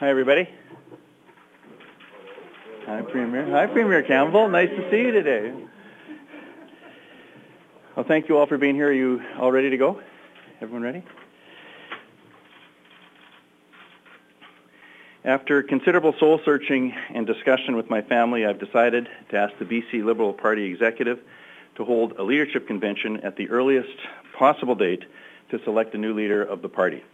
Hi, everybody. Hi, Premier. Hi, Premier Campbell. Nice to see you today. Well, thank you all for being here. Are you all ready to go? Everyone ready? After considerable soul-searching and discussion with my family, I've decided to ask the BC Liberal Party executive to hold a leadership convention at the earliest possible date to select a new leader of the party.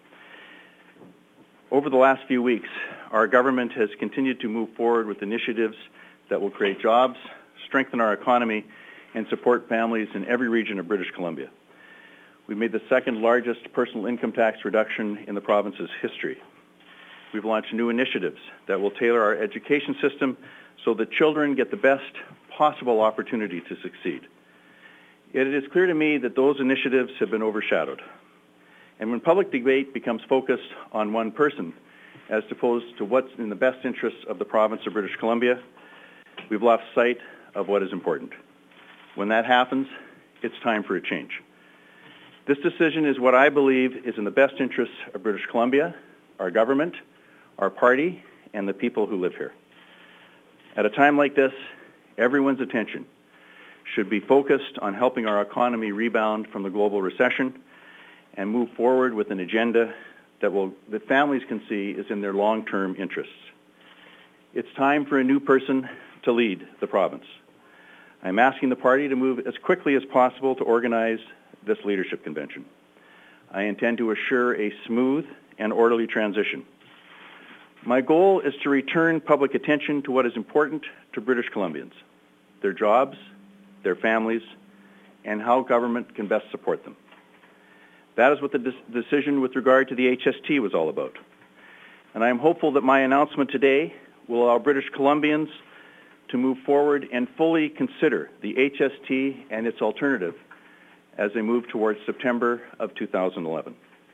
Over the last few weeks, our government has continued to move forward with initiatives that will create jobs, strengthen our economy, and support families in every region of British Columbia. We've made the second largest personal income tax reduction in the province's history. We've launched new initiatives that will tailor our education system so that children get the best possible opportunity to succeed. Yet it is clear to me that those initiatives have been overshadowed. And when public debate becomes focused on one person, as opposed to what's in the best interests of the province of British Columbia, we've lost sight of what is important. When that happens, it's time for a change. This decision is what I believe is in the best interests of British Columbia, our government, our party, and the people who live here. At a time like this, everyone's attention should be focused on helping our economy rebound from the global recession and move forward with an agenda that families can see is in their long-term interests. It's time for a new person to lead the province. I'm asking the party to move as quickly as possible to organize this leadership convention. I intend to assure a smooth and orderly transition. My goal is to return public attention to what is important to British Columbians, their jobs, their families, and how government can best support them. That is what the decision with regard to the HST was all about. And I am hopeful that my announcement today will allow British Columbians to move forward and fully consider the HST and its alternative as they move towards September of 2011.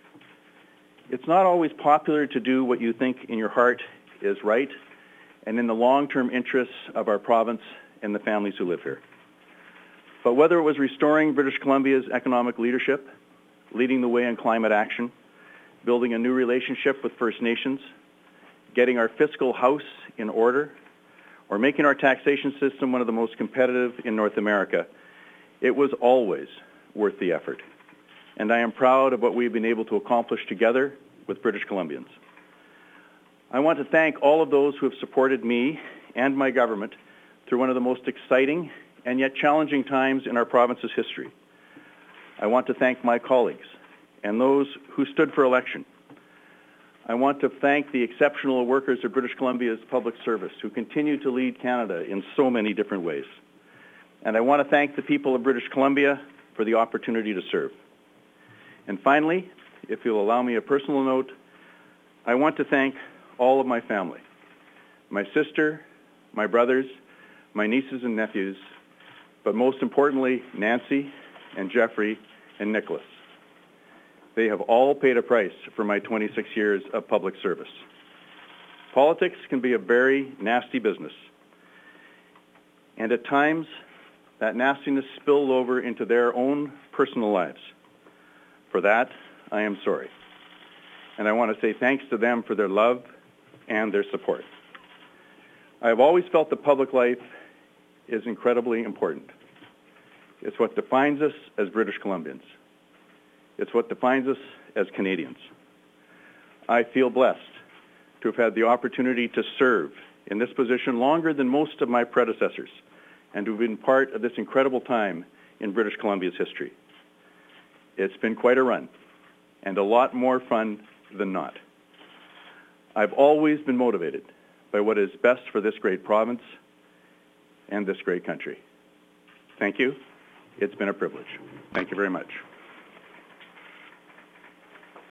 It's not always popular to do what you think in your heart is right and in the long-term interests of our province and the families who live here. But whether it was restoring British Columbia's economic leadership, leading the way in climate action, building a new relationship with First Nations, getting our fiscal house in order, or making our taxation system one of the most competitive in North America, it was always worth the effort. And I am proud of what we've been able to accomplish together with British Columbians. I want to thank all of those who have supported me and my government through one of the most exciting and yet challenging times in our province's history. I want to thank my colleagues and those who stood for election. I want to thank the exceptional workers of British Columbia's public service who continue to lead Canada in so many different ways. And I want to thank the people of British Columbia for the opportunity to serve. And finally, if you'll allow me a personal note, I want to thank all of my family, my sister, my brothers, my nieces and nephews, but most importantly, Nancy and Jeffrey and Nicholas. They have all paid a price for my 26 years of public service. Politics can be a very nasty business. And at times, that nastiness spilled over into their own personal lives. For that, I am sorry. And I want to say thanks to them for their love and their support. I have always felt that public life is incredibly important. It's what defines us as British Columbians. It's what defines us as Canadians. I feel blessed to have had the opportunity to serve in this position longer than most of my predecessors and to have been part of this incredible time in British Columbia's history. It's been quite a run and a lot more fun than not. I've always been motivated by what is best for this great province and this great country. Thank you. It's been a privilege. Thank you very much.